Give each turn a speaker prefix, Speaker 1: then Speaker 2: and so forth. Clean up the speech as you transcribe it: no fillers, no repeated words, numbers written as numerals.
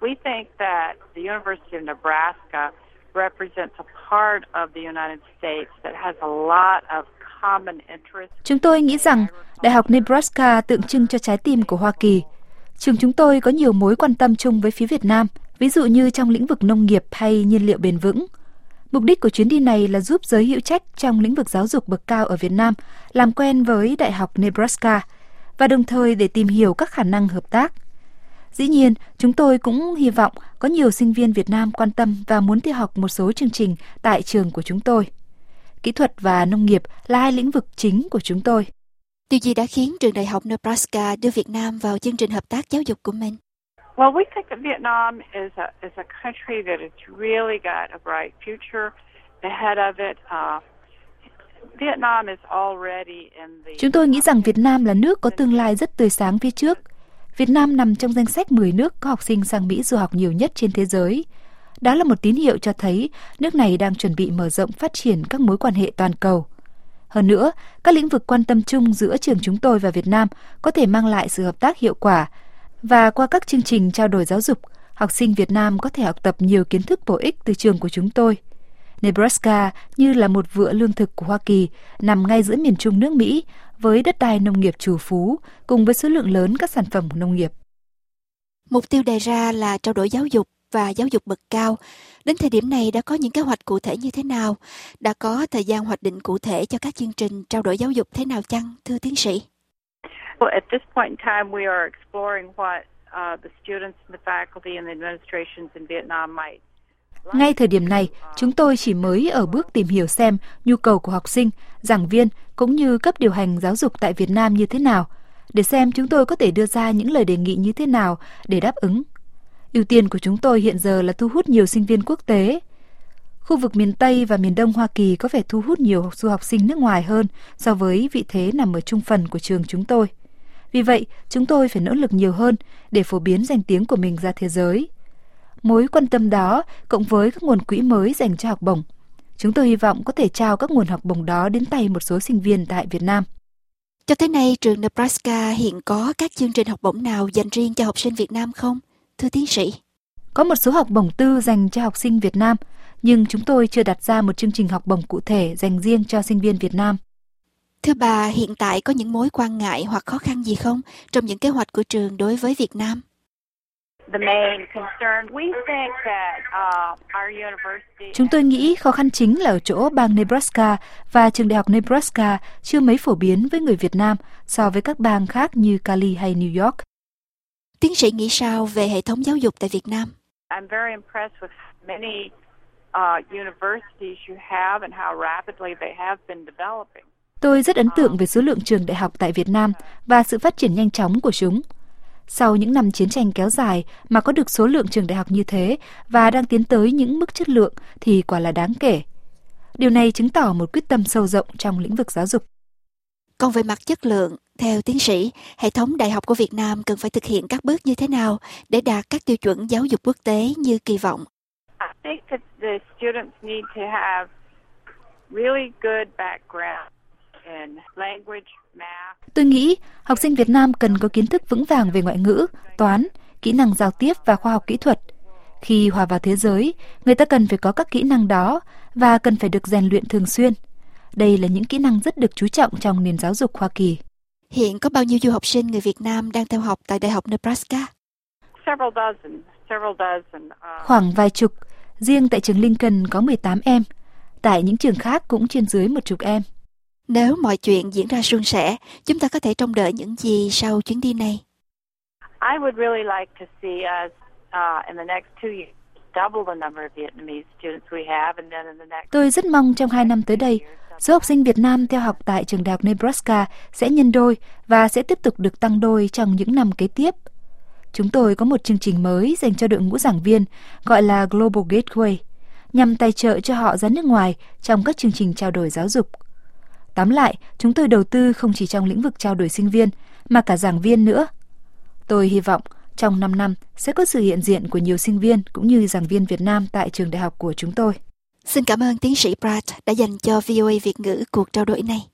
Speaker 1: We think that the University of Nebraska represents a part of the United States that has a lot of common interests.
Speaker 2: Chúng tôi nghĩ rằng Đại học Nebraska tượng trưng cho trái tim của Hoa Kỳ. Trường chúng tôi có nhiều mối quan tâm chung với phía Việt Nam, ví dụ như trong lĩnh vực nông nghiệp hay nhiên liệu bền vững. Mục đích của chuyến đi này là giúp giới hữu trách trong lĩnh vực giáo dục bậc cao ở Việt Nam làm quen với Đại học Nebraska và đồng thời để tìm hiểu các khả năng hợp tác. Dĩ nhiên, chúng tôi cũng hy vọng có nhiều sinh viên Việt Nam quan tâm và muốn theo học một số chương trình tại trường của chúng tôi. Kỹ thuật và nông nghiệp là hai lĩnh vực chính của chúng tôi.
Speaker 3: Điều gì đã khiến trường Đại học Nebraska đưa Việt Nam vào chương trình hợp tác giáo dục của mình?
Speaker 1: Well, we think that Vietnam is a country that has really got a bright future ahead of it. Vietnam is already in the...
Speaker 2: Chúng tôi nghĩ rằng Việt Nam là nước có tương lai rất tươi sáng phía trước. Việt Nam nằm trong danh sách 10 nước có học sinh sang Mỹ du học nhiều nhất trên thế giới. Đó là một tín hiệu cho thấy nước này đang chuẩn bị mở rộng phát triển các mối quan hệ toàn cầu. Hơn nữa, các lĩnh vực quan tâm chung giữa trường chúng tôi và Việt Nam có thể mang lại sự hợp tác hiệu quả. Và qua các chương trình trao đổi giáo dục, học sinh Việt Nam có thể học tập nhiều kiến thức bổ ích từ trường của chúng tôi. Nebraska như là một vựa lương thực của Hoa Kỳ, nằm ngay giữa miền Trung nước Mỹ, với đất đai nông nghiệp trù phú, cùng với số lượng lớn các sản phẩm nông nghiệp.
Speaker 3: Mục tiêu đề ra là trao đổi giáo dục và giáo dục bậc cao. Đến thời điểm này đã có những kế hoạch cụ thể như thế nào? Đã có thời gian hoạch định cụ thể cho các chương trình trao đổi giáo dục thế nào chăng, thưa tiến sĩ?
Speaker 1: Well, at this point in time, we are exploring what the students and the faculty and the administrations in Vietnam might.
Speaker 2: Ngay thời điểm này, chúng tôi chỉ mới ở bước tìm hiểu xem nhu cầu của học sinh, giảng viên cũng như cấp điều hành giáo dục tại Việt Nam như thế nào, để xem chúng tôi có thể đưa ra những lời đề nghị như thế nào để đáp ứng. Ưu tiên của chúng tôi hiện giờ là thu hút nhiều sinh viên quốc tế. Khu vực miền Tây và miền Đông Hoa Kỳ có vẻ thu hút nhiều du học sinh nước ngoài hơn so với vị thế nằm ở trung phần của trường chúng tôi. Vì vậy, chúng tôi phải nỗ lực nhiều hơn để phổ biến danh tiếng của mình ra thế giới. Mối quan tâm đó, cộng với các nguồn quỹ mới dành cho học bổng, chúng tôi hy vọng có thể trao các nguồn học bổng đó đến tay một số sinh viên tại Việt Nam.
Speaker 3: Cho tới nay, trường Nebraska hiện có các chương trình học bổng nào dành riêng cho học sinh Việt Nam không, thưa tiến sĩ?
Speaker 2: Có một số học bổng tư dành cho học sinh Việt Nam, nhưng chúng tôi chưa đặt ra một chương trình học bổng cụ thể dành riêng cho sinh viên Việt Nam.
Speaker 3: Thưa bà, hiện tại có những mối quan ngại hoặc khó khăn gì không trong những kế hoạch của trường đối với Việt Nam?
Speaker 2: Chúng tôi nghĩ khó khăn chính là ở chỗ bang Nebraska và trường đại học Nebraska chưa mấy phổ biến với người Việt Nam so với các bang khác như Cali hay New York.
Speaker 3: Tiến sĩ nghĩ sao về hệ thống giáo dục tại Việt Nam?
Speaker 1: I'm very impressed with many universities you have and how rapidly they have been developing.
Speaker 2: Tôi rất ấn tượng về số lượng trường đại học tại Việt Nam và sự phát triển nhanh chóng của chúng. Sau những năm chiến tranh kéo dài mà có được số lượng trường đại học như thế và đang tiến tới những mức chất lượng thì quả là đáng kể. Điều này chứng tỏ một quyết tâm sâu rộng trong lĩnh vực giáo dục.
Speaker 3: Còn về mặt chất lượng, theo tiến sĩ, hệ thống đại học của Việt Nam cần phải thực hiện các bước như thế nào để đạt các tiêu chuẩn giáo dục quốc tế như kỳ vọng?
Speaker 1: I think that the students need to have really good background in language, math.
Speaker 2: Tôi nghĩ học sinh Việt Nam cần có kiến thức vững vàng về ngoại ngữ, toán, kỹ năng giao tiếp và khoa học kỹ thuật. Khi hòa vào thế giới, người ta cần phải có các kỹ năng đó và cần phải được rèn luyện thường xuyên. Đây là những kỹ năng rất được chú trọng trong nền giáo dục Hoa Kỳ.
Speaker 3: Hiện có bao nhiêu du học sinh người Việt Nam đang theo học tại Đại học Nebraska?
Speaker 2: Khoảng vài chục, riêng tại trường Lincoln có 18 em, tại những trường khác cũng trên dưới 10 em.
Speaker 3: Nếu mọi chuyện diễn ra suôn sẻ, chúng ta có thể trông đợi những gì sau chuyến đi này?
Speaker 1: I would really like to see us in the next 2 years double the number of Vietnamese students we have, and then in the next.
Speaker 2: Tôi rất mong trong 2 năm tới đây, số học sinh Việt Nam theo học tại trường đại học Nebraska sẽ nhân đôi và sẽ tiếp tục được tăng đôi trong những năm kế tiếp. Chúng tôi có một chương trình mới dành cho đội ngũ giảng viên gọi là Global Gateway, nhằm tài trợ cho họ ra nước ngoài trong các chương trình trao đổi giáo dục. Tóm lại, chúng tôi đầu tư không chỉ trong lĩnh vực trao đổi sinh viên, mà cả giảng viên nữa. Tôi hy vọng trong 5 năm sẽ có sự hiện diện của nhiều sinh viên cũng như giảng viên Việt Nam tại trường đại học của chúng tôi.
Speaker 3: Xin cảm ơn tiến sĩ Pratt đã dành cho VOA Việt ngữ cuộc trao đổi này.